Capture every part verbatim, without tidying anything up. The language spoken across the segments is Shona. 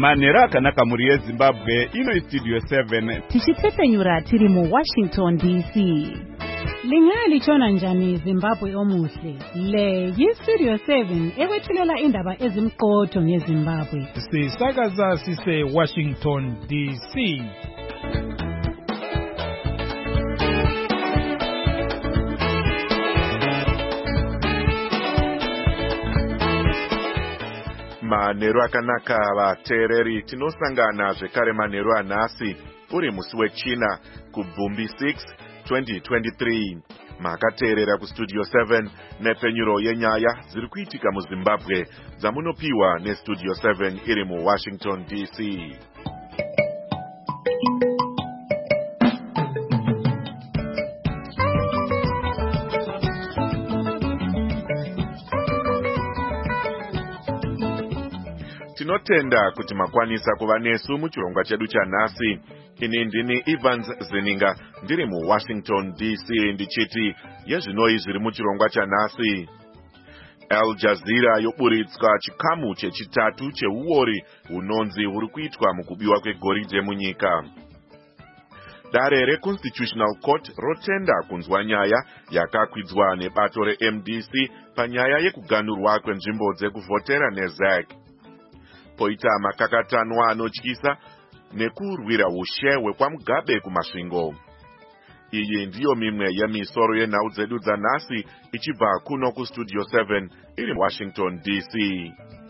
Manhero akanaka muri yeZimbabwe, ino Studio seven. Tichitsepenyura tiri mu Washington D C. Lingalitshona njani Zimbabwe omuhle? Le yi-Studio seven ekwethulela indaba ezimqotho ngeZimbabwe. Sisakaza sise Washington D C. Manhero akanaka vateereri, tinosangana zvekare manhero anhasi uri musi wechina kuBvumbi six twenty twenty-three. Makateerera kuStudio seven nepenyuro yenyaya dziri kuitika muZimbabwe dzamunopiwa neStudio seven iri muWashington D C. Tinotenda kuti makwanisa kuva nesu muchirongwa chedu chanhasi. Ini ndini Evans Zeninga ndiri muWashington D C ndichiti yezvinoi zviri muchirongwa chanhasi. Al Jazeera yoburitswa chikamu chechitatu cheuori hunonzi huri kuitwa mukubiwa kwegoridhe munyika. Dare reConstitutional Court rotenda kunzwa nyaya yakakwidzwa nebato reM D C panyaya yekuganhurwa kwenzvimbo dzekuvhotera neZAC. Poita makakatanwa anotyisa nekurwira ushe hwekwaMugabe kumasvingo. Iyi ndiyo mimwe yemisoro yenhau dzedu dzanhasi ichibva kuno kuStudio seven iri Washington D C.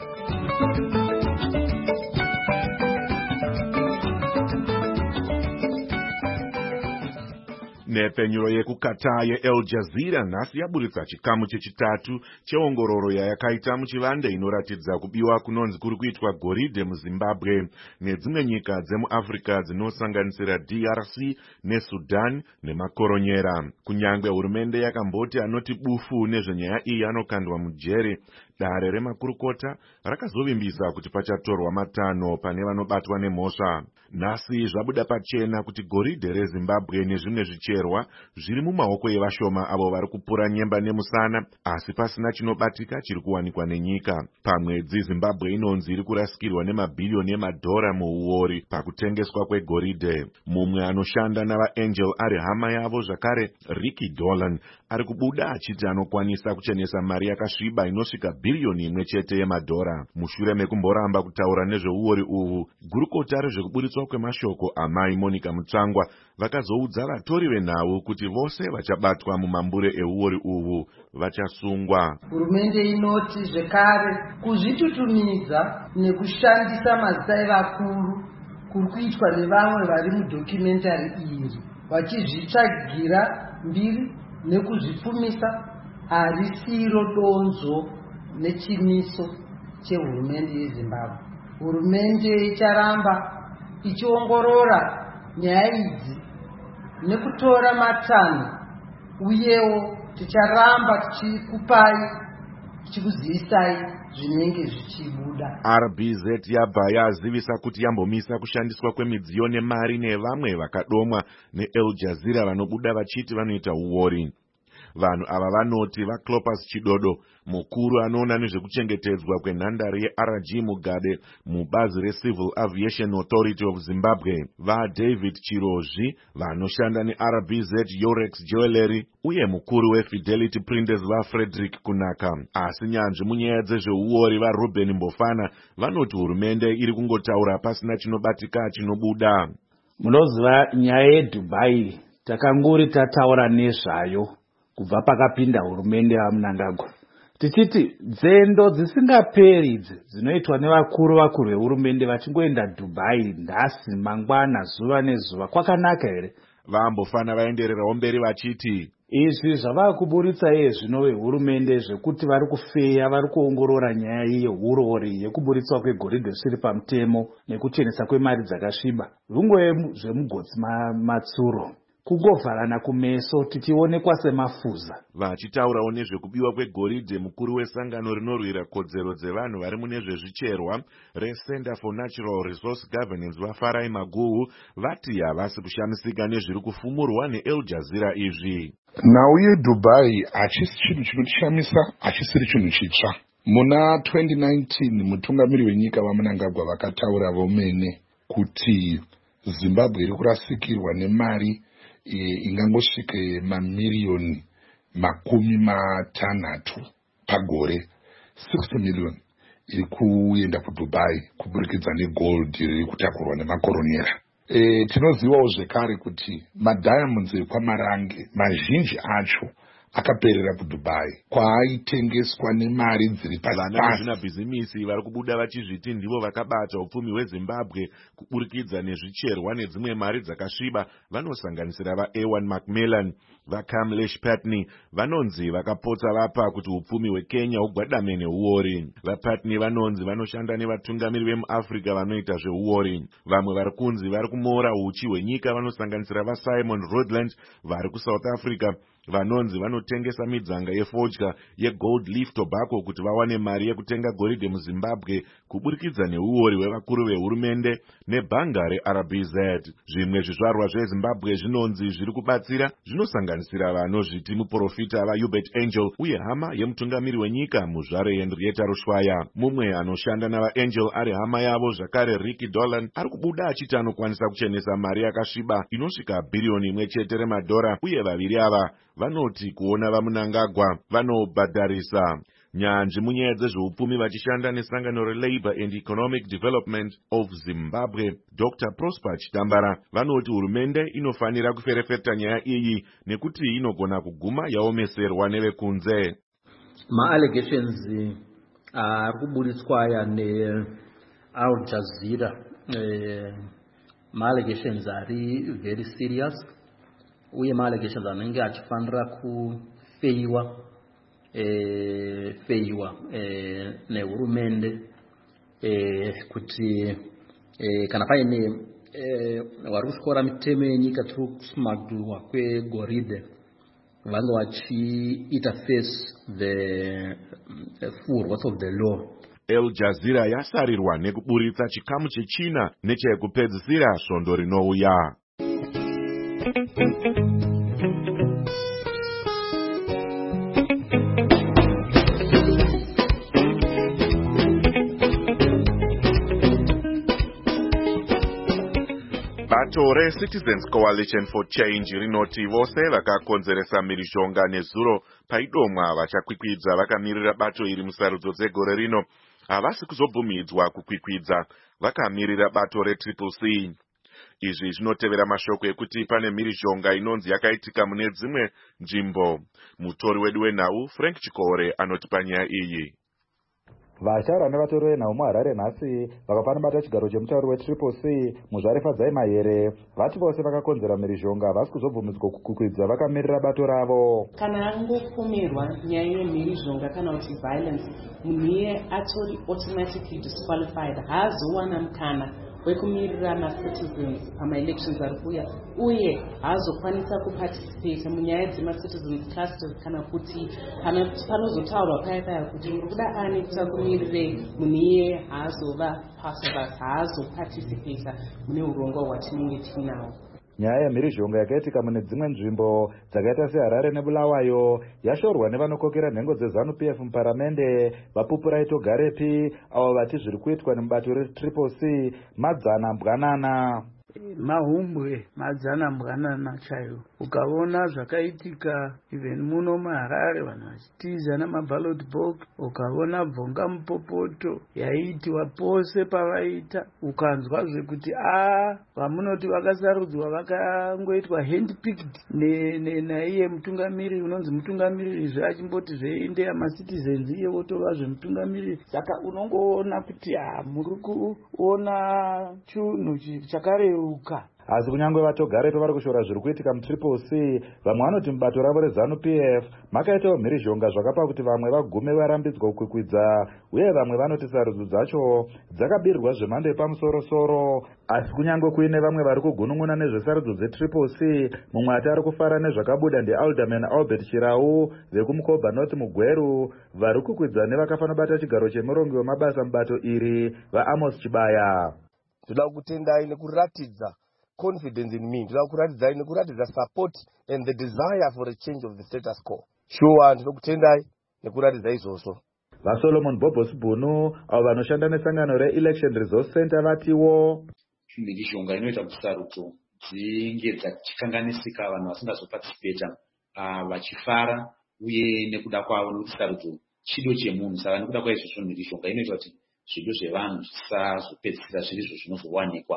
Nepenyuro yekukata yeAl Jazeera nhasi yaburitsa chikamu chechitatu cheongororo yayakaita muchivande inoratidza kubiwa kunonzi kuri kuitwa goridhe muZimbabwe nedzimwe nyika dzemuAfrica dzinosanganisira D R C neSudan nemakoronyera. Kunyangwe hurumende yakamboti anoti bufu nezvenyaya iyi anokandwa mujere, dare remakurukota rakazovimbisa kuti pachatorwa matanho pane vanobatwa nemhosva. Nhasi zvabuda pachena kuti goridhe reZimbabwe nezvimwe zvicherwa zviri mumaoko evashoma avo vari kupura nyemba nemusana, asi pasina chinobatika chiri kuwanikwa nenyika. Pamwedzi Zimbabwe inonzi iri kurasikirwa nemabhirioni emadhora muuori pakutengeswa kwegoridhe. Mumwe anoshanda navaAngel ari hama yavo zvakare, Ricky Dolan, ari kubuda achiti anokwanisa kuchenesa mari yakasviba inosvika bhirioni imwe chete yemadhora. Mushure mekumboramba kutaura nezveuori uhu, gurukota rezvekuburitswa kwemashoko amai Monica Mutsvangwa vakazoudza vatori venhau kuti vose vachabatwa mumambure euori uhu vachasungwa. Hurumende inoti zvekare kuzvitutumidza nekushandisa mazita evakuru kuri kuitwa nevamwe vari mudocumentary iri vachizvitsvagira mbiri nekuzvipfumisa harisiro donzo nechimiso chehurumende yeZimbabwe. Hurumende icharamba ichiongorora nyaya idzi nekutora matanho, uyewo ticharamba tichikupai tichikuzivisai zvinenge zvichibuda. R B Z yabva yazivisa kuti yambomisa kushandiswa kwemidziyo nemari nevamwe vakadomwa neAl Jazeera vanobuda vachiti vanoita uori. Vanhu ava vanoti vaClopas Chidodo, mukuru anoona nezvekuchengetedzwa kwenhandare yeR G Mugabe mubazi reCivil Aviation Authority of Zimbabwe, vaDavid Chirozvi vanoshanda neR B Z Yorex Jewelry, uye mukuru weFidelity Printers vaFrederick Kunaka. Asi nyanzvi munyaya dzezveuori vaRuben Mbofana vanoti hurumende iri kungotaura pasina chinobatika chinobuda. Munoziva nyaya yeDubai takanguri tataura nezvayo kubva pakapinda hurumende yaMnangagwa. Tichiti nzendo dzisingaperi idzi dzinoitwa nevakuru vakuru vehurumende vachingoenda Dubai nhasi mangwana zuva nezuva kwakanaka here? Vambofana vaendererawo mberi vachiti izvi zvava kuburitsa iye zvino vehurumende zvekuti vari kufeya, vari kuongorora nyaya iyi yeurori yekuburitswa kwegoridhe zvisiri pamutemo nekuchenesa kwemari dzakasviba. Rungwe zvemugodzi matsuro kungovharana kumeso tichionekwa semafuza. Vachitaurawo nezvekubiwa kwegoridhe, mukuru wesangano rinorwira kodzero dzevanhu vari mune zvezvicherwa reCenter for Natural Resource Governance vaFarai Maguhu vati havasi kushamisika nezviri kufumurwa neAl Jazeera izvi. Nhau yeDubai hachisi chinhu chinotishamisa, hachisiri chinhu chitsva. Muna twenty nineteen mutungamiri wenyika vaMnangagwa vakataura vomene kuti Zimbabwe iri kurasikirwa nemari e, ingangosvike mamiliyoni makumi matanhatu pagore, sixty million iri kuenda kuDubai kuburikidza negold riri kutakurwa nemakoronera. E, tinozivawo zvekare kuti madiamonds ekwaMarange mazhinji acho akaperera kuDubai kwaaitengeswa nemari dziri pasi. Vanabhizimisi vari kubuda vachizviti ndivo vakabata upfumi hweZimbabwe kuburikidza nezvicherwa nedzimwe mari dzakasviba vanosanganisira vaEwan Macmillan, vaKamlesh Patney vanonzi vakapotsa vapa kuti upfumi hweKenya hugwadame neuori. VaPatney vanonzi vanoshanda nevatungamiri vemuAfrica vanoita zveuori. Vamwe vari kunzi vari kumoora uchi hwenyika vanosanganisira vaSimon Rodland vari kuSouth Africa vanonzi vanotengesa midzanga yefodya yeGold Leaf Tobacco kuti vawane mari yekutenga goridhe muZimbabwe kuburikidza neuori hwevakuru vehurumende nebhanga reR B Z. Zvimwe zvizvarwa zveZimbabwe zvinonzi zviri kubatsira zvinosanganisira vanozviti muprofita vaHubert Angel uye hama yemutungamiri wenyika muzvare Henrietta Rushwaya. Mumwe anoshanda navaAngel ari hama yavo zvakare Ricky Dolan ari kubuda achiti anokwanisa kuchenesa mari yakasviba inosvika bhiriyoni imwe chete remadhora uye vaviri ava vanoti kuona vaMnangagwa vanobhadharisa. Nyanzvi munyaya dzezveupfumi vachishanda nesangano reLabour and Economic Development of Zimbabwe Doctor Prosper Chitambara vanoti hurumende inofanira kuferefeta nyaya iyi nekuti inogona kuguma yaomeserwa nevekunze. Ma-allegations ari kuburitswa aya neAl Jazeera eh, ma-allegations ari very serious uye ma-allegations anenge achifanira kufeyiwa eh, feyiwa eh, nehurumende eh, kuti eh, kana paine eh, vari kuswora mitemo yenyika tiri kusumagurwa kwegoridhe vange vachiita face the full wrath of the law. Al Jazeera yasarirwa nekuburitsa chikamu chechina nechekupedzisira svondo rinouya. Bato reCitizens Coalition for Change rinoti vose vakakonzeresa mhirizhonga nezuro paidomwa vachakwikwidza vakamirira bato iri musarudzo dzegore rino havasi kuzobvumidzwa kukwikwidza vakamirira bato reTriple C. Izvi zvinotevera mashoko ekuti pane mhirizhonga inonzi yakaitika mune dzimwe nzvimbo. Mutori wedu wenhau Frank Chikore anoti panyaya iyi. Vashara nevatori venhau muHarare nhasi vakapana bata chigaro chemutauri weTriple C muzvare Fadzai Mahere vati vose vakakonzera mhirizhonga havasi kuzobvumidzwa kukwikwidza vakamirira bato ravo. Kana angopomerwa nyaya yemhirizhonga kana kuti violence munhu iye atori automatically disqualified haazowana mukana wekumirira ma-citizens pama-elections ari kuuya uye haazokwanisa kuparticipate munyaya dzema-citizens clusters kana kuti panozotaurwa paya paya kuti muri kuda ani kuti akumirire munhu iye haazova part of us haazoparticipata mune urongwa hwatinenge tinawo. Nyaya yemhirizhonga yakaitika mune dzimwe nzvimbo dzakaita seHarare neBulawayo yashorwa nevanokokera nhengo dzeZANU P F muparamende vaPupurai Togarepi avo vati zviri kuitwa nemubato reTriple C madzana mbwanana. Mahumbwe madzana mbwanana chaiwo. Ukaona zvakaitika even muno muHarare vanhu vachitiza namaballot box, ukaona bvonga mupopoto yaitwa pose pavaita, ukanzwa zvekuti a vamunoti vakasarudzwa vakangoitwa handpicked naiye mutungamiri unonzi mutungamiri zvachimboti zveinde ama-citizens iye wotova zvemutungamiri. Saka unongoona kuti a muri kuona chinhu chakareuka. Asi kunyange vatogarepo vari kushora zviri kuitika muTriple C, vamwe vanoti mubato ravo reZANU P F makaitawo mhirizhonga zvakapa kuti vamwe vagume varambidzwa kukwikwidza uye vamwe vanoti sarudzo dzacho dzakabirirwa zvemhando yepamusoro-soro. Asi kunyange kuine vamwe vari kugunun'una nezvesarudzo dzeTriple C, mumwe ati ari kufara nezvakabuda ndiAlderman Albert Chirau vekumuKobha North Mugweru vari kukwidza nevakafanobata chigaro chemurongi wemabasa mubato iri vaAmos Chibaya. Toda kutendai nekuratidza confidence in me. Toda kuratidzai nekuratidza support and the desire for a change of the status quo. Sure, ndinokutendai nekuratidza izvozvo. vasolomon bobosbunu avo vanoshanda nesangano reelection resource center vatiwo mhirizhonga inoita kuti sarudzo dzinge dzichikanganisika, vanhu vasingazopatisipeta vachifara uye nekuda kwavo, nekuti sarudzo chido chemunhu. Saka nekuda kwaizvozvo mhirizhonga inoita kuti zvido zvevanhu zvisazopedzisira zviri izvo zvinozowanikwa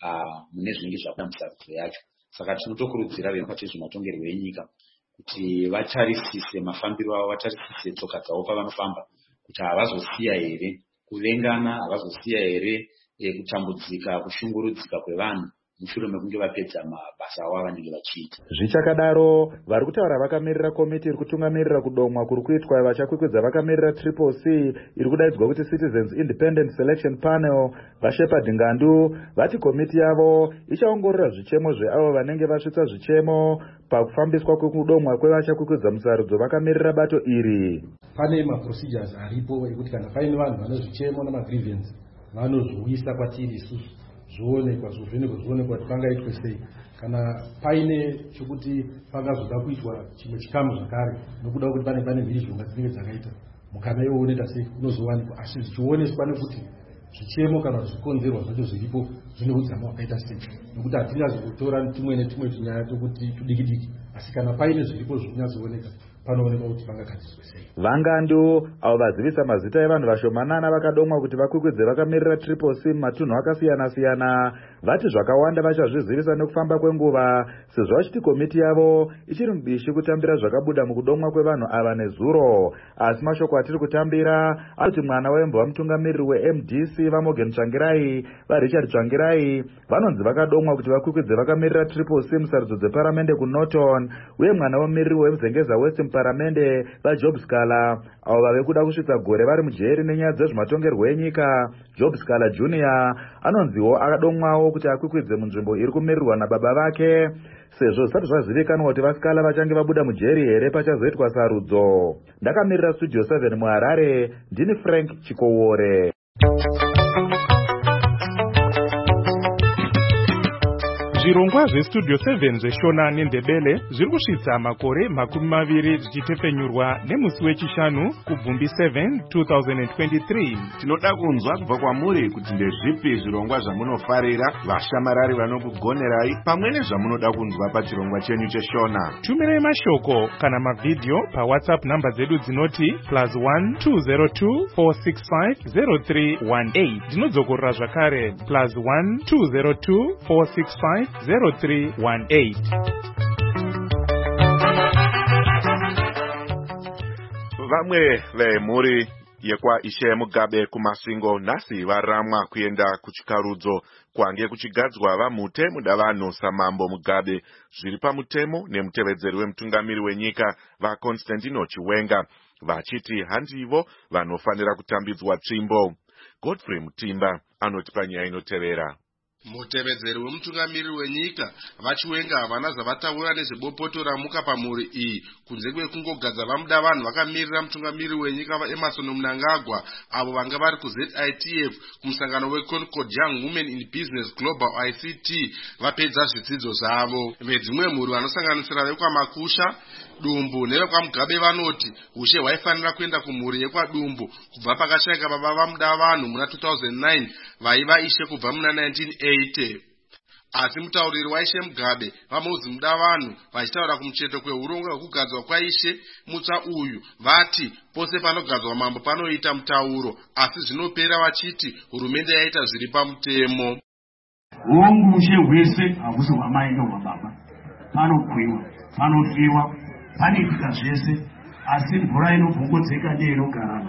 mune zvinenge zvabuda musarudzo yacho. Saka tinotokurudzira vemakwati ezvematongerwo enyika kuti vatarisise mafambiro avo, vatarisise tsoka dzavo pavanofamba, kuti havazosiya here kuvengana, havazosiya here kutambudzika, kushungurudzika kwevanhu mushure mekunge vapedza mabasa avo avanenge vachiita. Zvichakadaro vari kutaura vakamirira komiti iri kutungamirira kudomwa kuri kuitwa vachakwikwidza vakamirira triple C iri kudaidzwa kuti Citizens Independent Selection Panel vaShepard Ngandu vati komiti yavo ichaongorora zvichemo zveavo vanenge vasvitsa zvichemo pakufambiswa kwekudomwa kwevachakwikwidza musarudzo vakamirira bato iri. Pane maprocedures aripo ekuti kana paine vanhu vane zvichemo namagrievance vanozviuyisa kwatiri isusu zvoonekwa zvovhenekwa zvionekwa kuti pangaitwe sei. Kana paine chokuti pangazoda kuitwa chimwe chikamu zvakare nokuda kuti pane pane mhirizhonga dzinenge dzakaita mukana iwo unoita sei unozowanikwa, asi zvichioneswa nekuti zvichemo kana zvikonzerwa zvacho zviripo zvine udzama hwakaita sei, nokuti hatingazotora tumwe netumwe tunyaya tokuti tudiki-diki, asi kana paine zviripo zvinyazooneka panoonekwa kuti pangagadziswe sei. Vangandu avo vazivisa mazita evanhu vashomanana vakadomwa kuti vakwikwidze vakamirira triple C mumatunhu akasiyana-siyana vati zvakawanda vachazvizivisa nekufamba kwenguva, sezvo vachiti komiti yavo ichiri mubishi kutambira zvakabuda mukudomwa kwevanhu ava nezuro. Asi mashoko atiri kutambira anoti mwana wembwa mutungamiriri we-M D C vaMorgan Tsvangirai vaRichard Tsvangirai vanonzi vakadomwa kuti vakwikwidze vakamirira triple C musarudzo dzeparamende kuNorton, uye mwana wemumiriri wemuzengeza West muparamende vaJob Scala avo vave kuda kusvitsa gore vari mujeri nenyaya dzezvematongerwo enyika. Job Scala Junior anonziwo akadomwawo kuti akwikwidze munzvimbo iri kumirirwa nababa vake, sezvo zvisati zvazivikanwa kuti vaScala vachange vabuda mujeri here pachazoitwa sarudzo. Ndakamirira Studio seven muHarare, ndini Frank Chikowore. Zvirongwa zvestudio seven zveshona nendebele zviri kusvitsa makore makumi maviri zvichitefenyurwa nemusi wechishanu kubvumbi seven two thousand twenty-three. Tinoda kunzwa kubva kwamuri kuti ndezvipi zvirongwa zvamunofarira, vashamarari vanokugonerai, pamwe nezvamunoda kunzwa pachirongwa chenyu cheshona. Tumirai mashoko kana mavhidhiyo pawhatsapp namba dzedu dzinoti plus one two zero two four six five zero three one eight. Ndinodzokorera zvakare plus one two zero two four six five zero three one eight. Vamwe vemhuri yekwa Ishe Mugabe kumasingo nhasi varamwa kuenda kuchikarudzo kwange kuchigadzwa vamute mudavanhu saMambo Mugabe zviri pamutemo nemutevedzeri wemutungamiri wenyika vaConstantino Chiwenga vachiti handivo vanofanira kutambidzwa tsvimbo. Godfrey Mutimba anoti panyaya inotevera. Mutevedzeri wemutungamiriri wenyika vaChiwenga havana zvavataura nezvebopoto ramuka pamhuri iyi kunze kwekungogadza vamuda vanhu vakamirira mutungamiriri wenyika vaEmmerson Mnangagwa avo vanga vari kuZ I T F kumusangano weConcord Young Women in Business Global I C T vapedza zvidzidzo zvavo. Vedzimwe mhuri vanosanganisira vekwaMakusha, Dumbu nevekwaMugabe vanoti ushe hwaifanira kuenda kumhuri yekwaDumbu kubva pakashayika baba vamuda vanhu muna two thousand nine vaiva ishe kubva muna nineteen eighty. Asi mutauriri waIshe Mugabe vamudzi muda vanhu vachitaura kumucheto kwehurongwa hwekugadzwa kwaishe mutsva uyu vati pose panogadzwa mambo panoita mutauro, asi zvinopera vachiti hurumende yaita zviri pamutemo. Hongu ushe hwese hahusi hwamai ndohwababa, panokwiwa, panofiwa, panoitika zvese, asi mvura inobvongodzeka neinogara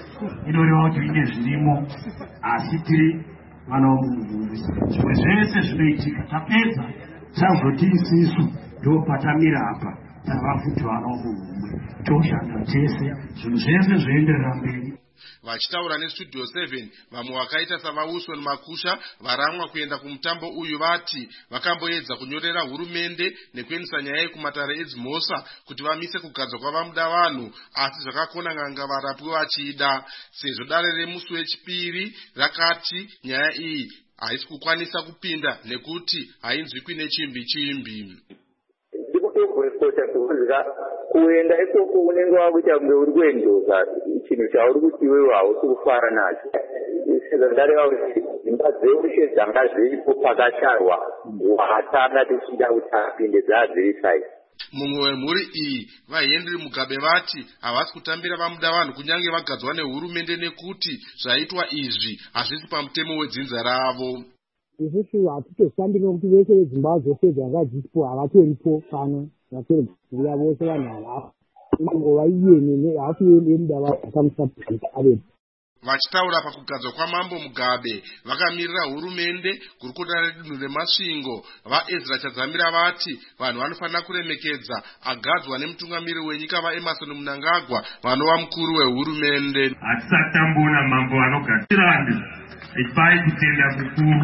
inoreva kuti ine zvirimo, asi tiri vana vomunhu. Zvimwe zvese zvinoitika tapedza tazoti isisu ndopatamira apa tavafuti vana vomunhu toshanda tese zvinhu zvese zvoenderera mberi. Vachitaura neStudio seven vamwe vakaita savaWilson Makusha varamwa kuenda kumutambo uyu vati vakamboedza kunyorera hurumende nekuendesa nyaya yekumatare edzimhosa kuti vamise kugadzwa kwavamuda vanhu, asi zvakakona nganga varapwe vachida, sezvo dare remusi wechipiri rakati nyaya iyi haisi kukwanisa kupinda nekuti hainzwikwi nechimbi chimbi. Ndikutokurekota kuvuzika kuenda ikoko unenge wakuita kunge uri kuendoza chinhu chauri kuti iwewe hausi kufara nacho. Sezvo ndareva kuti dzimba dzeshe dzanga dziripo pakatarwa watanga tichida kuti apinde dzava dziri sai. Mumwe wemhuri iyi vaHenry Mugabe vati havasi kutambira vamuda vanhu kunyange vagadzwa nehurumende nekuti zvaitwa izvi hazvisi pamutemo wedzinza ravo. Isusu hatitoshandiri nokuti vese vedzimba dzose dzanga dzisipo havatoripo pano vatorikuziva vose vanhu ava ingova iyeni hafi yemuda vakamusaavepo. Vachitaura pakugadzwa kwamambo Mugabe vakamirira hurumende gurukota redunhu remasvingo vaEzra Chadzamira vati vanhu vanofanira kuremekedza agadzwa nemutungamiri wenyika vaEmmerson Mnangagwa vanova mukuru wehurumende. Hatisatambona mambo anogadzirande ipai kutenda kukuru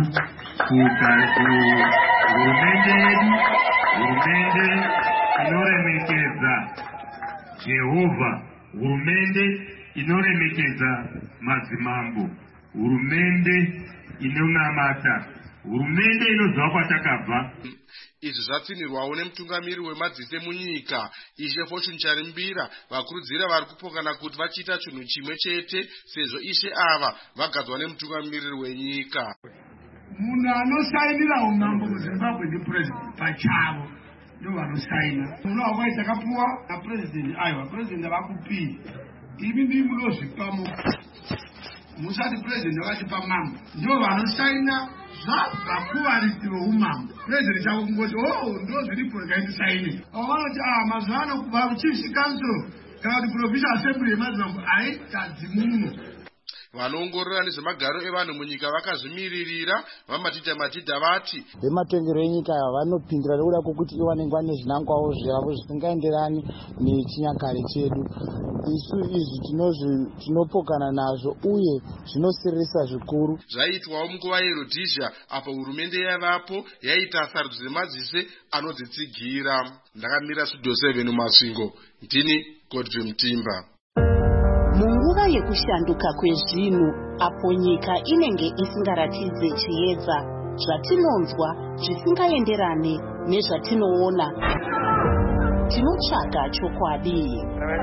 kuhurumende yedu, hurumende inoremekedza Jehovha, hurumende inoremekedza madzimambo, hurumende inonamata, hurumende inoziva kwatakabva. Izvi zvatsinirwawo nemutungamiri wemadzise munyika Ishe Fortune Charimbira vakurudzira vari kupokana kuti vachiita chinhu chimwe chete sezvo ishe ava vagadzwa nemutungamiriri wenyika. Munhu anosainira umambo muZimbabwe ndipurezidendi pachavo ndivo vanosaina. Munhu wakaita akapuwa napurezidendi aiwa purezidendi avakupii ivi ndii munozvipamo musati purezidendi vakachipa mambo ndivo vanosaina zvabvakuvarisi voumambo. Purezidendi chavo kungoti oh ndo zviripo rikaitisaine vanoti ah mazuva ano kubva chief council kana kuti provincial assembly yemadzimambo aitadzimuno. Vanoongorora nezvemagaro evanhu munyika vakazvimiririra vamatidha matidha vati vematongero enyika vanopindira nekuda kwokuti ivo vanenge vane zvinangwawo zvavo zvisingaenderani nechinyakare chedu. Isu izvi tinopokana nazvo uye zvinosirisa zvikuru. Zvaitwawo munguva yeRhodesia apo hurumende yavapo yaita sarudzo dzemadzise anodzitsigira. Ndakamira Studio seven mumasvingo, ndini Godfrey Mutimba. Munguva yekushanduka kwezvinhu apo nyika inenge isingaratidze chiedza zvatinonzwa zvisingaenderane nezvatinoona, tinotsvaga chokwadi.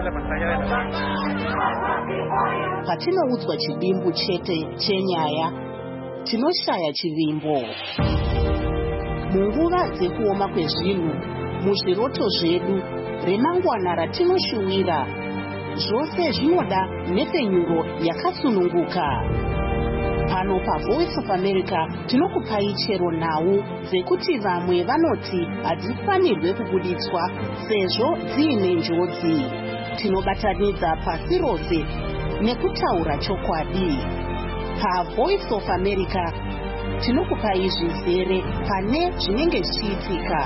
Patinoudzwa chidimbu chete chenyaya, tinoshaya chivimbo. Munguva dzekuoma kwezvinhu, muzviroto zvedu, remangwana ratinoshuwira, zvose zvinoda nhepfenyuro yakasununguka. Pano paVoice of America tinokupai chero nhau dzekuti vamwe vanoti hadzifanirwe kubuditswa sezvo dziine njodzi. Tinobatanidza pasi rose nekutaura chokwadi. PaVoice of America tinokupai zvizere pane zvinenge zvichiitika.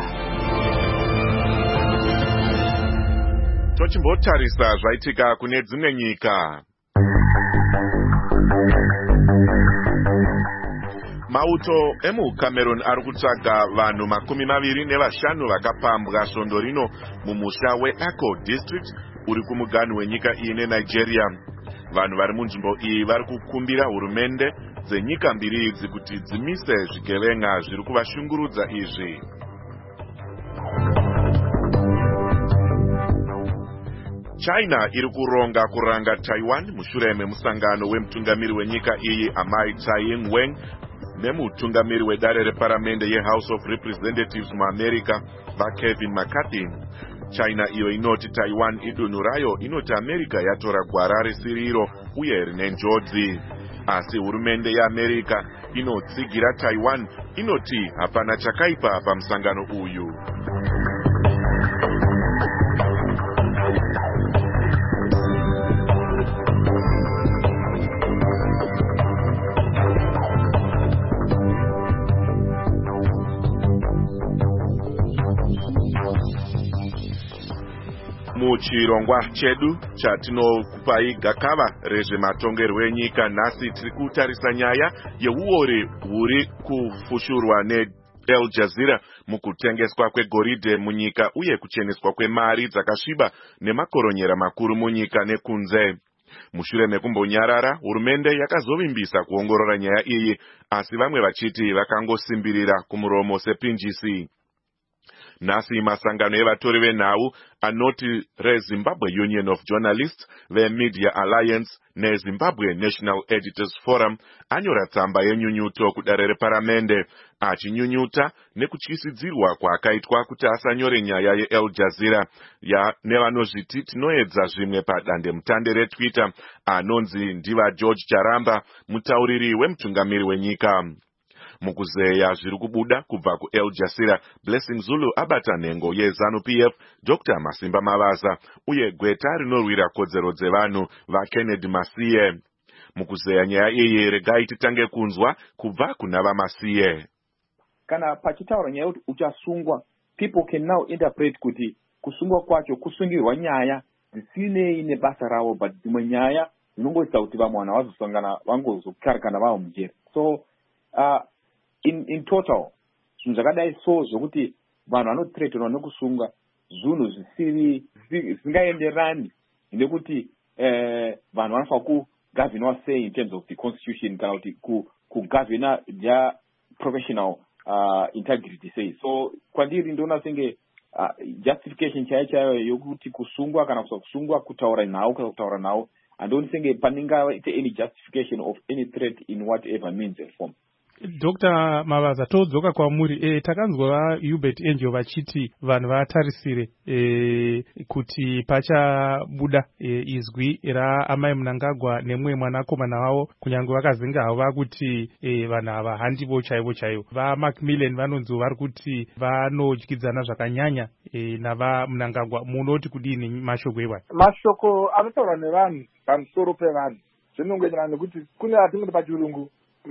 Tochimbotarisa zvaitika kune dzimwe nyika. Mauto emuCameroon ari kutsvaga vanhu makumi maviri nevashanu vakapambwa svondo rino mumusha weAkko district uri kumuganhu wenyika iyi neNigeria. Vanhu vari munzvimbo iyi vari kukumbira hurumende dzenyika mbiri idzi kuti dzimise zvigevenga zviri kuvashungurudza izvi. China iri kuronga kuranga Taiwan mushure memusangano wemutungamiri wenyika iyi Amai Tsai Ing-wen nemutungamiri wedare reparamende yeHouse of Representatives muAmerica vaKevin McCarthy. China iyo inoti Taiwan idunhu rayo inoti America yatora gwara risiriro uye rine njodzi. Asi hurumende yeAmerica inotsigira Taiwan inoti hapana chakaipa pamusangano uyu. Muchirongwa chedu chatinokupai gakava rezvematongerwo enyika, nhasi tiri kutarisa nyaya yeuore huri kufushurwa neAl Jazeera mukutengeswa kwegoridhe munyika uye kucheneswa kwemari dzakasviba nemakoronyera makuru munyika nekunze. Mushure mekumbonyarara, hurumende yakazovimbisa kuongorora nyaya iyi, asi vamwe vachiti vakangosimbirira kumuromo sepinjisi. Nhasi masangano evatori venhau anoti reZimbabwe Union of Journalists, veMedia Alliance neZimbabwe National Editors Forum anyora tsamba yenyunyuto kudare reparamende, achinyunyuta nekutyisidzirwa kwakaitwa kuti asanyore nyaya yeAl Jazeera ya nevanozviti tinoedza zvimwe padande mutande reTwitter anonzi ndiva George Charamba, mutauriri wemutungamiri wenyika. Mukuzeya zviri kubuda kubva kuAl Jazeera, Blessing Zulu abata nhengo yeZanu-P F Doctor Masimba Mavaza uye gweta rinorwira kodzero dzevanhu vaKennedy Masiye. Mukuzeya nyaya iyi regai titange kunzwa kubva kuna vaMasiye. Kana pachitaura nyaya kuti uchasungwa, people can now interpret kuti kusungwa kwacho kusungirwa nyaya dzisinei nebasa ravo, but dzimwe nyaya dzinongoita kuti vamwe vanhu vazosangana vangozokarakana vavo mujeri. So uh, in in total zvinhu zvakadai so zvokuti vanhu vanothreatenwa nekusungwa zvinhu zvisiri zvisingaenderani nekuti eh, vanhu vanofanira kugavhenwa sei in terms of the constitution kana kuti kugavhena their professional uh, integrity sei. So kwandiri ndinoona senge uh, justification chaiyo chaiyo yokuti kusungwa kana kusungwa kutaura nhau kana kutaura nhau andoni senge panengaite any justification of any threat in whatever means and form. Doctor Mavaza, todzoka kwamuri, e, takanzwa Hubert Angel vachiti vanhu vatarisire e, kuti pachabuda e, izwi ra amai Mnangagwa nemwe mwanakomana wavo kunyange vakazinga havo kuti e, vanhu ava handivo chaivo chaivo. Va Macmillan vanonzi vari kuti vanodyidzana zvakanyanya e, nava Mnangagwa. Munoti kudini mashoko ewa? Mashoko anotaurwa nevanhu pamusoro pevanhu zvinongoenderana nekuti kune atingoti pachirungu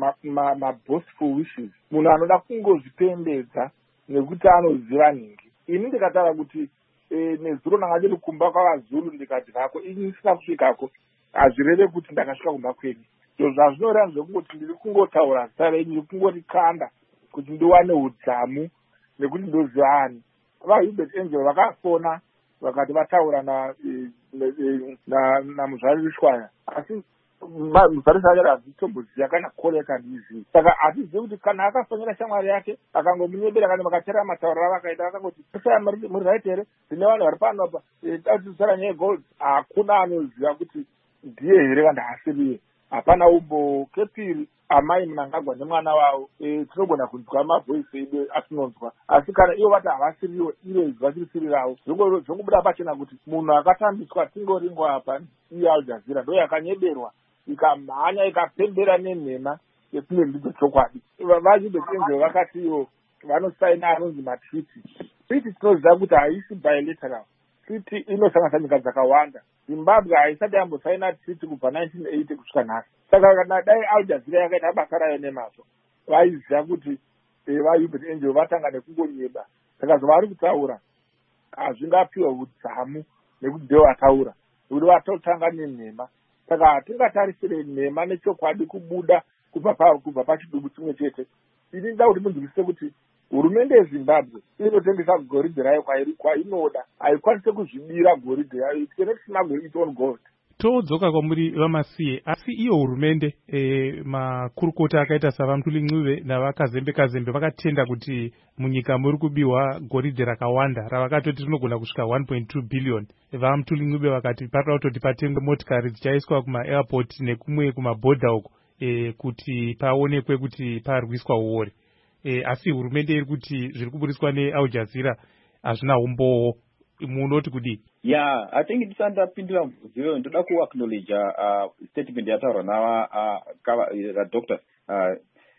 ma-boastful wishes, munhu anoda kungozvipembedza nekuti anoziva nhingi. Ini ndikataura kuti e, nezuro ndanga ndiri kumba kwavaZulu ndikati vako ini ndisina kusvikako hazvireve kuti ndakasvika kumba kwenyu. Izvo zvazvinoreva zvekungoti ndiri kungotaura zita renyu, ndiri kungorikanda kuti ndiwane udzamu nekuti ndozivani. VaHubert Angel vakafona vakati vataura na na namuzvariri Shwaya, asi muzvariri akati hadzitomboziva kana koreka ndizivi. Saka hatizivi kuti kana akafanira shamwari yake akangomunyebera kana makatera matauriro avakaita akangoti kusaya muri right here, ndine vanhu vari pano apa tatisara nyaya yegold. Hakuna anoziva kuti ndiye here kana haasiriye. Hapana umbo. Kepiri amai Mnangagwa nemwana wavo e, tinogona kunzwa mavhoisi edu atinonzwa, asi kana ivo vati havasiriwo ive vachiri ravo zvongobuda pachena kuti munhu akatambiswa tingoringwa apa iAl Jazeera ndo yakanyeberwa ikamhanya ikapembera nenhema yesine ndidzo chokwadi. VaHubert Angel vakati ivo vanosaina anonzi matriti. Triti tinoziva kuti haisi bilateral, triti inosanganisa nyika dzakawanda. Zimbabwe haisati yambosaina triti kubva nineteen eighty kusvika nhasi. Saka kana dai Al Jazeera yakaita basa rayo nemazvo vaiziva kuti e, vaHubert Angel vatanga nekungonyeba. Saka zvavari kutaura hazvingapiwa udzamu nekuti ndivo vataura, nekuti vatotanga nenhema. Saka hatingatarisire nhema nechokwadi kubuda kubva pachidubu chimwe chete. Ini ndida kuti munzwisise kuti hurumende yeZimbabwe inotengesa goridhe rayo kwainoda, haikwanise kuzvibira goridhe yayo. It cannot smuggle its own gold. Todzoka kwamuri vaMasiye, asi iyo hurumende e, makurukota akaita savaMtuli Ncube navakazembe kazembe vakatenda kuti munyika muri kubiwa goridhe rakawanda ravakatoti rinogona kusvika one point two billion. VaMtuli Ncube vakati parira kutoti patengwe motikari dzichaiswa kuma-airport nekumwe kumabhodha uko e, kuti paonekwe kuti parwiswa uore. E, asi hurumende iri kuti zviri kuburiswa neAl Jazeera hazvina umbowo. Munoti kudii? Yeah, I think it's under Pindula Mvuziwe. Ndoda ku acknowledge uh, statement yataura nava uh, uh, doctors uh,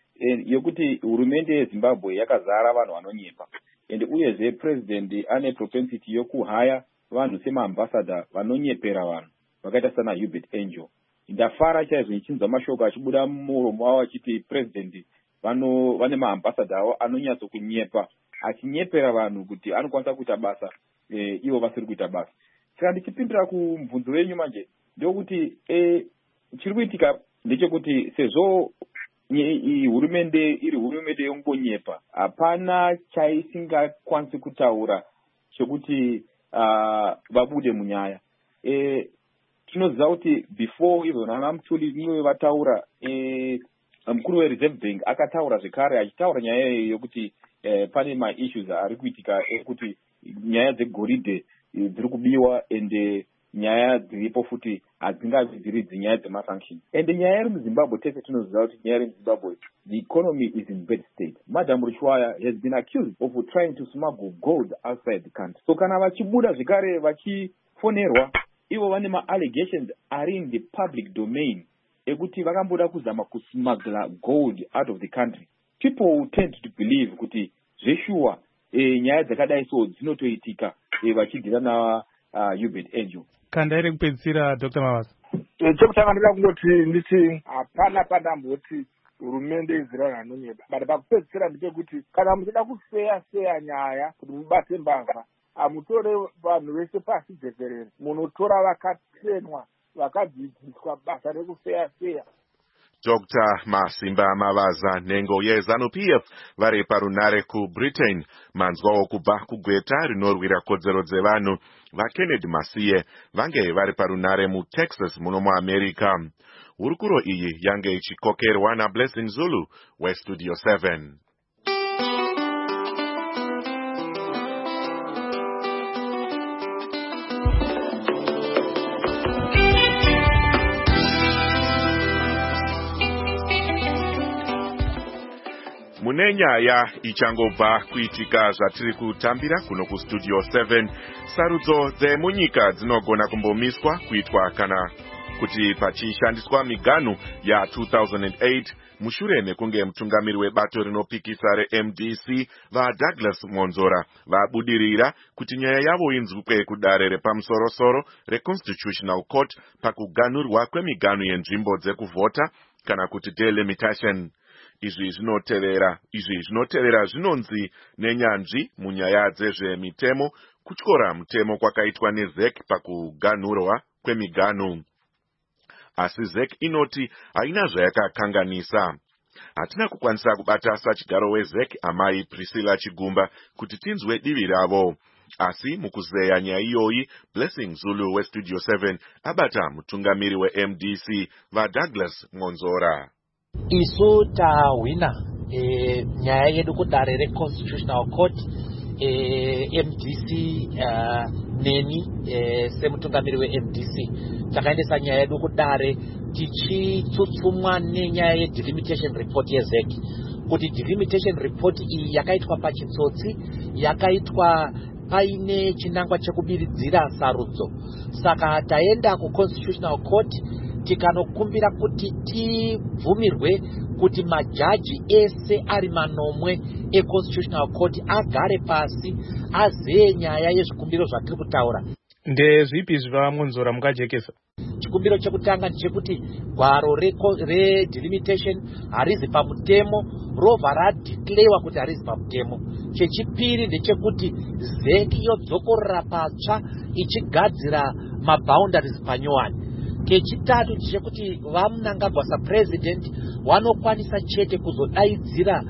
yokuti hurumende yeZimbabwe yakazara vanhu vanonyepa, and uyezve president ane propensity yokuhaya vanhu semaambassador vanonyepera vanhu vakaita sana Hubert Angel. Ndafara chaizvo nichinzwa mashoko achibuda mumuromo wavo achiti president vano vane maambassador avo anonyatso kunyepa, achinyepera vanhu kuti anokwanisa kuita basa e, ivo vasiri kuita basa. Saka ndichipindira kumubvunzo wenyu manje ndokuti e, chiri kuitika ndechekuti sezvo hurumende iri hurumende yongonyepa, hapana chaisingakwanisi kutaura chekuti uh, vabude munyaya. E, tinoziva kuti before ivyo nanaMtuli Ncube vataura e, mukuru weReserve Bank akataura zvekare achitaura nyaya yokuti eh, pane maissues ari kuitika ekuti nyaya dzegoridhe dziri kubiwa ende nyaya dziripo futi hadzingavi dziri dzinyaya dzemasanction. Ende nyaya iri muZimbabwe tese tinoziva kuti nyaya iri muZimbabwe, the economy is in bad state. Madam Rushwaya has been accused of trying to smuggle gold outside the country. So kana vachibuda zvekare vachifonerwa, ivo vane ma-allegations ari in the public domain ekuti vakamboda kuzama kusmuggle gold out of the country. People tend to believe kuti zveshuwa e, nyaya dzakadai so dzinotoitika e, vachidzira na uh, Hubert Angel. Kanda iri kupedzisira Doctor Mavasa. Chekutanga ndoda kungoti nditi hapana padamboti hurumende Israel anonyeba. But pakupedzisira ndepekuti kana muchida kuseya seya nyaya kuti mubate mbavha, hamutore vanhu vese pasi jekerere, munotora vakatrenwa vakadzidziswa basa rekuseya seya. Doctor Masimba Mavaza Nengo yeZANU P F vari parunare kuBritain. Manzwawo kubva kugweta rinorwira kodzero dzevanhu vaKennedy Masiye vange vari parunare muTexas muno muAmerica. Hurukuro iyi yange ichikokerwa naBlessing Zulu weStudio seven. Mune nyaya ichangobva kuitika zvatiri kutambira kuno kuStudio seven, sarudzo dzemunyika dzinogona kumbomiswa kuitwa kana kuti pachishandiswa miganhu ya two thousand eight mushure mekunge mutungamiri webato rinopikisa reM D C vaDouglas Monzora vabudirira kuti nyaya yavo inzwikwe kudare repamusorosoro reConstitutional Court pakuganhurwa kwemiganhu yenzvimbo dzekuvhota kana kuti delimitation. Izvi zvinotevera izvi zvinotevera zvinonzi nenyanzvi munyaya dzezvemitemo kutyora mutemo kwakaitwa neZ E C pakuganhurwa kwemiganhu. Asi Z E C inoti haina zvayakakanganisa. Hatina kukwanisa kubata sachigaro weZ E C amai Priscilla Chigumba kuti tinzwe divi ravo. Asi mukuzeya nyaya iyoyi, Blessing Zulu weStudio seven abata mutungamiri weM D C vaDouglas Monzora. Isu tahwina e, nyaya yedu kudare reConstitutional Court e, M D C uh, neni e, semutungamiri weM D C takaendesa nyaya yedu kudare tichitsutsumwa nenyaya yedelimitation report yeZ E C kuti delimitation report iyi yakaitwa pachitsotsi, yakaitwa paine chinangwa chekubiridzira sarudzo. Saka taenda kuConstitutional Court tikanokumbira kuti tibvumirwe kuti majaji ese ari manomwe eConstitutional Court agare pasi azeye nyaya yezvikumbiro zvatiri kutaura. Ndezvipi zvaMonzora mukajekesa? Chikumbiro chekutanga ndechekuti gwaro redelimitation harizi pamutemo, robva radeclarewa kuti harizi pamutemo. Chechipiri ndechekuti Z E C yodzokorera patsva ichigadzira maboundaries panyowani. Kechitatu chekuti vaMnangagwa saPresident vanokwanisa chete kuzodaidzira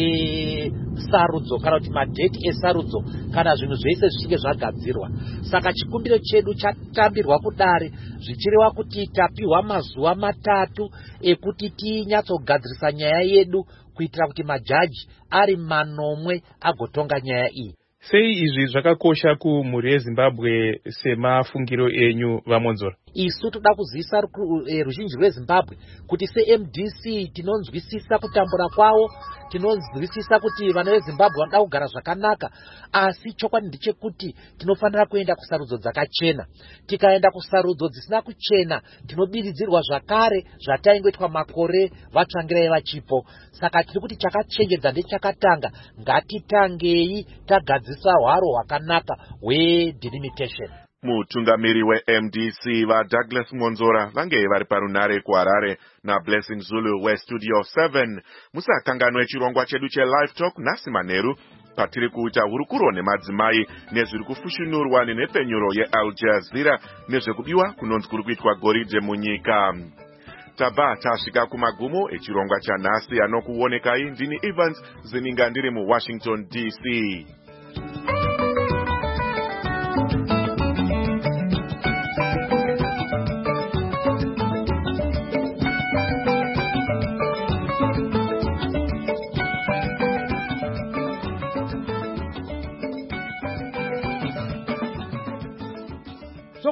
e, sarudzo kana kuti madheti esarudzo kana zvinhu zvese zvichinge zvagadzirwa. Saka chikumbiro chedu chatambirwa kudare zvichireva kuti tapiwa mazuva matatu ekuti tinyatsogadzirisa nyaya yedu kuitira kuti majaji ari manomwe agotonga nyaya iyi. Sei izvi zvakakosha kumhuri yeZimbabwe semafungiro enyu vaMonzora? Isu toda kuzivisa ruzhinji rweZimbabwe kuti seM D C tinonzwisisa kutambura kwavo, tinonzwisisa kuti vana veZimbabwe vanoda kugara zvakanaka, asi chokwadi ndechekuti tinofanira kuenda kusarudzo dzakachena. Tikaenda kusarudzo dzisina kuchena tinobiridzirwa zvakare zvataingoitwa makore vatsvangirai vachipo. Saka tiri kuti chakachenjedza ndechakatanga, ngatitangei tagadzisa hwaro hwakanaka hwedelimitation. Mutungamiri weM D C vaDouglas Monzora vange vari parunare kuHarare naBlessing Zulu weStudio seven. Musakanganwe chirongwa chedu cheLive Talk nhasi manheru patiri kuita hurukuro nemadzimai nezviri kufushunurwa nenhepfenyuro yeAl Jazeera nezvekubiwa kunonzi kuri kuitwa goridhe munyika. Tabva tasvika kumagumo echirongwa chanhasi anokuonekai. Ndini Evans Zininga ndiri muWashington D C.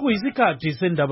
isikhathi sendaba